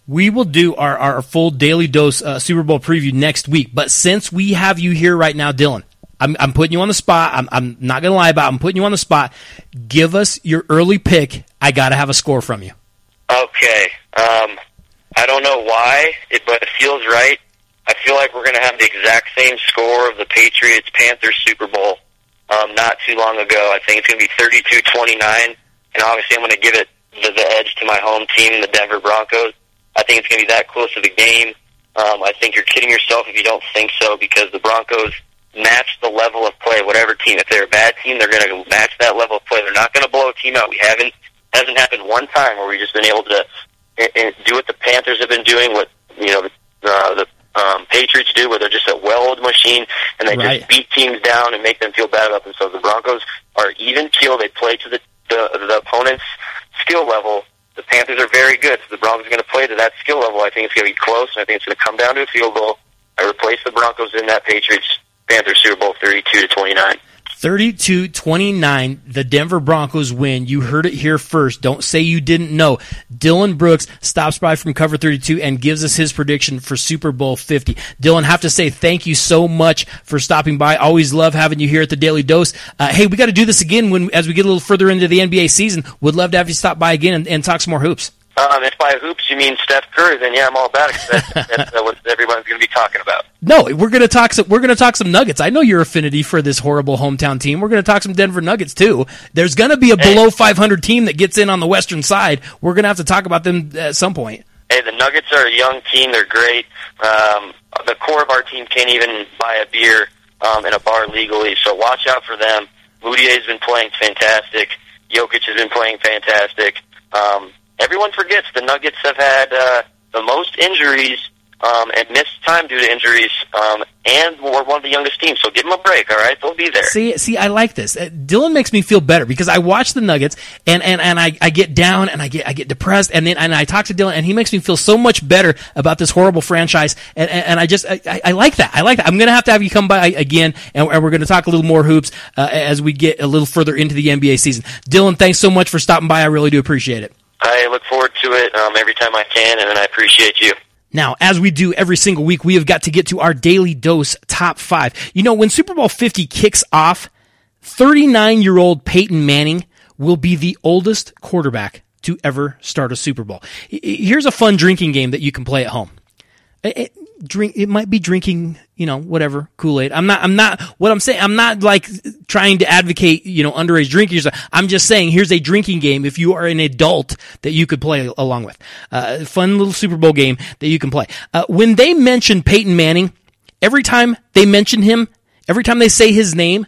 We will do our, our full Daily Dose uh, Super Bowl preview next week. But since we have you here right now, Dylan, I'm, I'm putting you on the spot. I'm, I'm not going to lie about it. I'm putting you on the spot. Give us your early pick. I got to have a score from you. Okay. Um, I don't know why, it, but it feels right. I feel like we're going to have the exact same score of the Patriots-Panthers Super Bowl um, not too long ago. I think it's going to be thirty-two twenty-nine, and obviously I'm going to give it the, the edge to my home team, the Denver Broncos. I think it's going to be that close of a game. Um, I think you're kidding yourself if you don't think so, because the Broncos match the level of play, whatever team. If they're a bad team, they're going to match that level of play. They're not going to blow a team out. We haven't hasn't happened one time where we've just been able to and, and do what the Panthers have been doing, what you know the uh, the um, Patriots do, where they're just a well-oiled machine and they right. just beat teams down and make them feel bad about themselves. The Broncos are even keel. They play to the the, the opponent's skill level. The Panthers are very good, so the Broncos are going to play to that skill level. I think it's going to be close, and I think it's going to come down to a field goal. I replace the Broncos in that Patriots-Panthers Super Bowl thirty-two to twenty-nine. thirty-two twenty-nine, the Denver Broncos win. You heard it here first. Don't say you didn't know. Dylan Brooks stops by from Cover thirty-two and gives us his prediction for Super Bowl fifty. Dylan, have to say thank you so much for stopping by. Always love having you here at the Daily Dose. Uh, hey, we got to do this again when as we get a little further into the N B A season. Would love to have you stop by again and, and talk some more hoops. Um, if by hoops you mean Steph Curry, then yeah, I'm all about it. That's, that's uh, what everyone's going to be talking about. No, we're going to talk some. We're going to talk some Nuggets. I know your affinity for this horrible hometown team. We're going to talk some Denver Nuggets too. There's going to be a hey. below five hundred team that gets in on the western side. We're going to have to talk about them at some point. Hey, the Nuggets are a young team. They're great. Um, the core of our team can't even buy a beer um, in a bar legally, so watch out for them. Moutier's been playing fantastic. Jokic has been playing fantastic. Um, Everyone forgets the Nuggets have had uh, the most injuries um, and missed time due to injuries, um, and we're one of the youngest teams, so give them a break, all right? They'll be there. See, see, I like this. Uh, Dylan makes me feel better because I watch the Nuggets, and, and, and I, I get down, and I get I get depressed, and then and I talk to Dylan, and he makes me feel so much better about this horrible franchise, and, and, and I just, I, I like that. I like that. I'm going to have to have you come by again, and, and we're going to talk a little more hoops uh, as we get a little further into the N B A season. Dylan, thanks so much for stopping by. I really do appreciate it. I look forward to it um, every time I can, and I appreciate you. Now, as we do every single week, we have got to get to our Daily Dose Top five. You know, when Super Bowl fifty kicks off, thirty-nine-year-old Peyton Manning will be the oldest quarterback to ever start a Super Bowl. Here's a fun drinking game that you can play at home. It, drink, it might be drinking, you know, whatever, Kool-Aid. I'm not, I'm not, what I'm saying, I'm not like trying to advocate, you know, underage drinking. I'm just saying here's a drinking game if you are an adult that you could play along with. Uh, fun little Super Bowl game that you can play. Uh, when they mention Peyton Manning, every time they mention him, every time they say his name,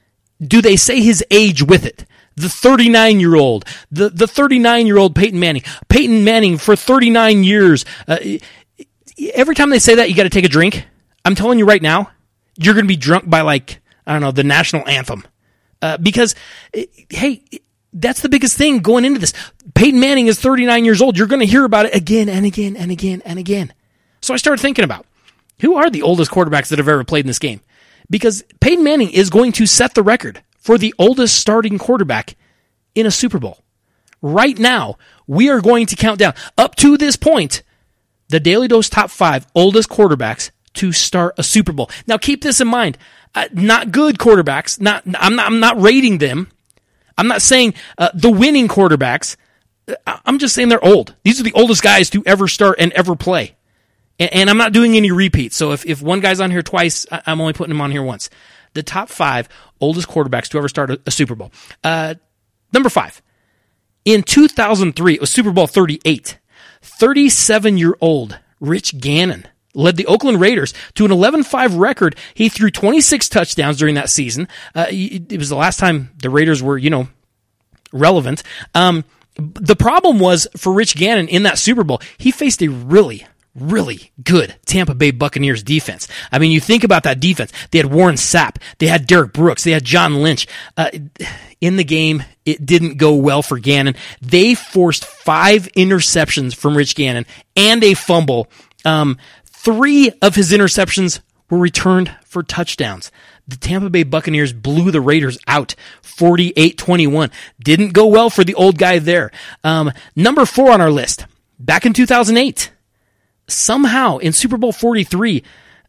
do they say his age with it? The thirty-nine-year-old, the, the thirty-nine-year-old Peyton Manning. Peyton Manning for thirty-nine years. Uh, Every time they say that, you got to take a drink. I'm telling you right now, you're going to be drunk by like, I don't know, the national anthem. Uh, because, hey, that's the biggest thing going into this. Peyton Manning is thirty-nine years old. You're going to hear about it again and again and again and again. So I started thinking about, who are the oldest quarterbacks that have ever played in this game? Because Peyton Manning is going to set the record for the oldest starting quarterback in a Super Bowl. Right now, we are going to count down. Up to this point, the Daily Dose top five oldest quarterbacks to start a Super Bowl. Now, keep this in mind. Uh, not good quarterbacks. Not I'm not. I'm not rating them. I'm not saying uh, the winning quarterbacks. I'm just saying they're old. These are the oldest guys to ever start and ever play. And, and I'm not doing any repeats. So if, if one guy's on here twice, I'm only putting him on here once. The top five oldest quarterbacks to ever start a, a Super Bowl. Uh, number five. In two thousand three, it was Super Bowl thirty-eight. thirty-seven-year-old Rich Gannon led the Oakland Raiders to an eleven five record. He threw twenty-six touchdowns during that season. Uh, it was the last time the Raiders were, you know, relevant. Um, the problem was for Rich Gannon in that Super Bowl, he faced a really, really good Tampa Bay Buccaneers defense. I mean, you think about that defense. They had Warren Sapp. They had Derek Brooks. They had John Lynch. Uh, in the game, it didn't go well for Gannon. They forced five interceptions from Rich Gannon and a fumble. Um, three of his interceptions were returned for touchdowns. The Tampa Bay Buccaneers blew the Raiders out forty-eight twenty-one. Didn't go well for the old guy there. Um, number four on our list, back in two thousand eight, somehow in Super Bowl forty-three,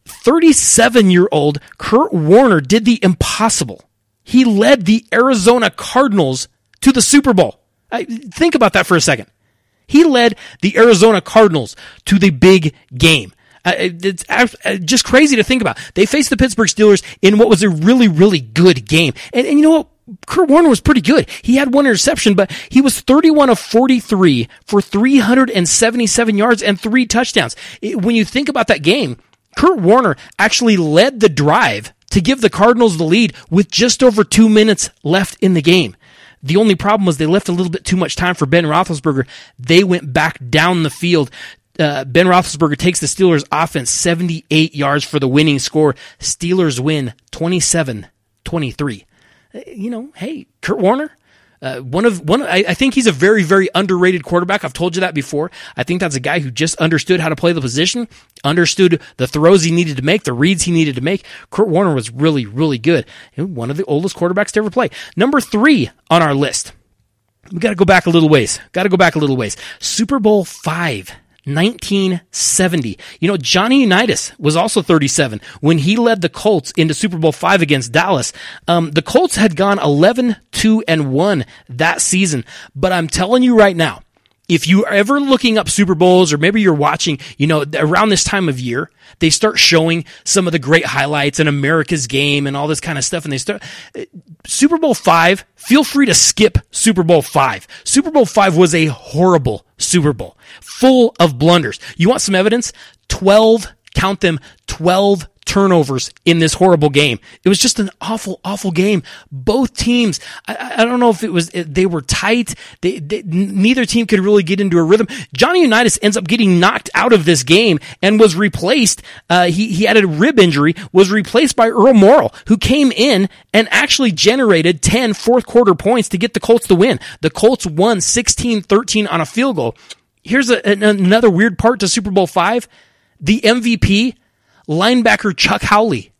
thirty-seven-year-old Kurt Warner did the impossible. He led the Arizona Cardinals to the Super Bowl. I, think about that for a second. He led the Arizona Cardinals to the big game. Uh, it's just crazy to think about. They faced the Pittsburgh Steelers in what was a really, really good game. And, and you know what? Kurt Warner was pretty good. He had one interception, but he was thirty-one of forty-three for three hundred seventy-seven yards and three touchdowns. It, when you think about that game, Kurt Warner actually led the drive to give the Cardinals the lead with just over two minutes left in the game. The only problem was they left a little bit too much time for Ben Roethlisberger. They went back down the field. Uh, Ben Roethlisberger takes the Steelers offense seventy-eight yards for the winning score. Steelers win twenty-seven twenty-three. You know, hey, Kurt Warner, uh, one of one. I, I think he's a very, very underrated quarterback. I've told you that before. I think that's a guy who just understood how to play the position, understood the throws he needed to make, the reads he needed to make. Kurt Warner was really, really good. One of the oldest quarterbacks to ever play. Number three on our list. We got to go back a little ways. Got to go back a little ways. Super Bowl five. nineteen seventy. You know, Johnny Unitas was also thirty-seven when he led the Colts into Super Bowl five against Dallas. Um, the Colts had gone eleven two and one that season. But I'm telling you right now, if you're ever looking up Super Bowls or maybe you're watching, you know, around this time of year, they start showing some of the great highlights and America's Game and all this kind of stuff. And they start Super Bowl five. Feel free to skip Super Bowl five. Super Bowl five was a horrible Super Bowl, full of blunders. You want some evidence? twelve, count them, twelve turnovers in this horrible game. It was just an awful, awful game. Both teams, I, I don't know if it was, they were tight. They, they, neither team could really get into a rhythm. Johnny Unitas ends up getting knocked out of this game and was replaced. Uh, he, he had a rib injury, was replaced by Earl Morrall, who came in and actually generated ten fourth quarter points to get the Colts the win. The Colts won sixteen thirteen on a field goal. Here's a, another weird part to Super Bowl five. The M V P, linebacker Chuck Howley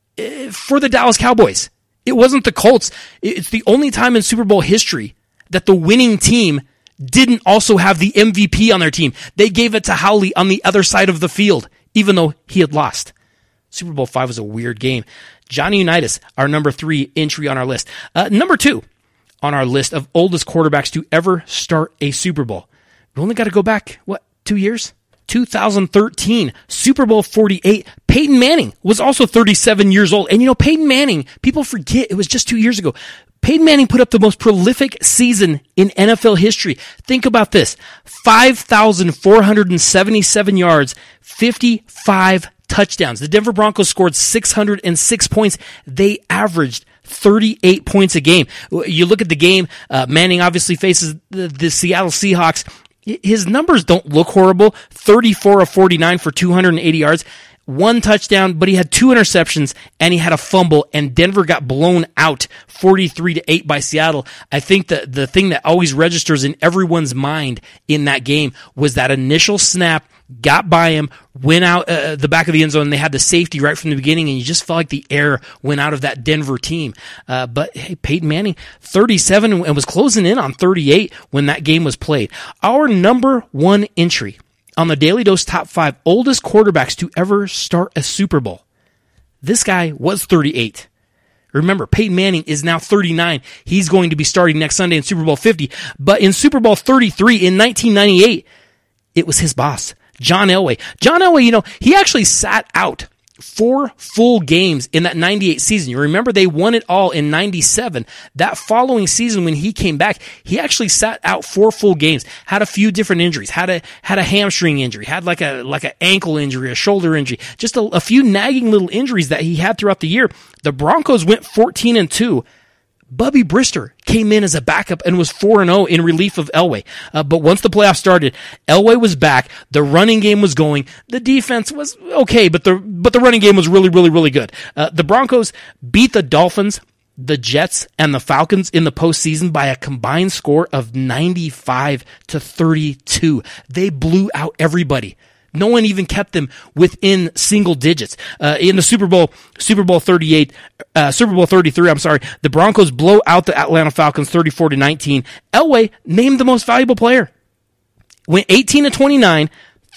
for the Dallas Cowboys. It wasn't the Colts. It's the only time in Super Bowl history that the winning team didn't also have the M V P on their team. They gave it to Howley on the other side of the field, even though he had lost. Super Bowl five was a weird game. Johnny Unitas, our number three entry on our list. Uh, number two on our list of oldest quarterbacks to ever start a Super Bowl. We only got to go back, what, two years? two thousand thirteen, Super Bowl forty-eight, Peyton Manning was also thirty-seven years old. And you know, Peyton Manning, people forget it was just two years ago. Peyton Manning put up the most prolific season in N F L history. Think about this. five thousand four hundred seventy-seven yards, fifty-five touchdowns. The Denver Broncos scored six hundred six points. They averaged thirty-eight points a game. You look at the game, uh, Manning obviously faces the, the Seattle Seahawks. His numbers don't look horrible. thirty-four of forty-nine for two hundred eighty yards, one touchdown, but he had two interceptions and he had a fumble, and Denver got blown out forty-three to eight by Seattle. I think that the thing that always registers in everyone's mind in that game was that initial snap got by him, went out uh, the back of the end zone, and they had the safety right from the beginning, and you just felt like the air went out of that Denver team. Uh, but hey, Peyton Manning, thirty-seven, and was closing in on thirty-eight when that game was played. Our number one entry on the Daily Dose Top five oldest quarterbacks to ever start a Super Bowl. This guy was thirty-eight. Remember, Peyton Manning is now thirty-nine. He's going to be starting next Sunday in Super Bowl fifty. But in Super Bowl thirty-three in nineteen ninety-eight, it was his boss, John Elway. John Elway, you know, he actually sat out four full games in that ninety-eight season. You remember they won it all in ninety-seven. That following season when he came back, he actually sat out four full games, had a few different injuries, had a had a hamstring injury, had like a like an ankle injury, a shoulder injury, just a, a few nagging little injuries that he had throughout the year. The Broncos went fourteen and two. Bubby Brister came in as a backup and was four and oh in relief of Elway. Uh, but once the playoffs started, Elway was back. The running game was going. The defense was okay, but the but the running game was really, really, really good. Uh, the Broncos beat the Dolphins, the Jets, and the Falcons in the postseason by a combined score of ninety-five to thirty-two. They blew out everybody. No one even kept them within single digits. Uh, in the Super Bowl, Super Bowl thirty-eight, uh, Super Bowl thirty-three, I'm sorry, the Broncos blow out the Atlanta Falcons thirty-four to nineteen. Elway named the most valuable player. Went eighteen to twenty-nine,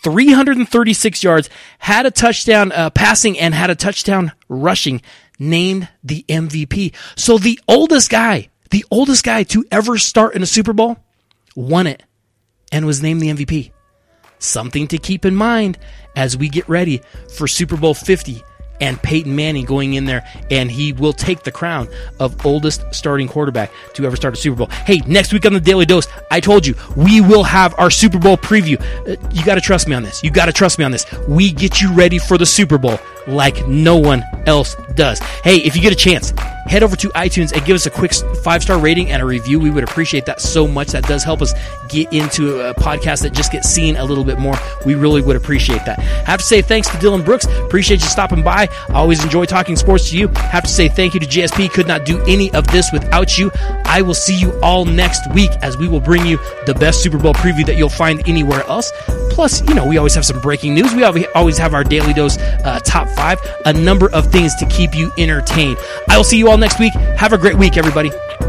three hundred thirty-six yards, had a touchdown uh, passing and had a touchdown rushing, named the M V P. So the oldest guy, the oldest guy to ever start in a Super Bowl, won it and was named the M V P. Something to keep in mind as we get ready for Super Bowl fifty and Peyton Manning going in there, and he will take the crown of oldest starting quarterback to ever start a Super Bowl. Hey, next week on the Daily Dose, I told you, we will have our Super Bowl preview. Uh, you got to trust me on this. You got to trust me on this. We get you ready for the Super Bowl like no one else does. Hey, if you get a chance, head over to iTunes and give us a quick five-star rating and a review. We would appreciate that so much. That does help us get into a podcast that just gets seen a little bit more. We really would appreciate that. Have to say thanks to Dylan Brooks. Appreciate you stopping by. I always enjoy talking sports to you. Have to say thank you to J S P. Could not do any of this without you. I will see you all next week as we will bring you the best Super Bowl preview that you'll find anywhere else. Plus, you know, we always have some breaking news. We always have our Daily Dose uh, top five, a number of things to keep you entertained. I will see you all next week. Have a great week, everybody.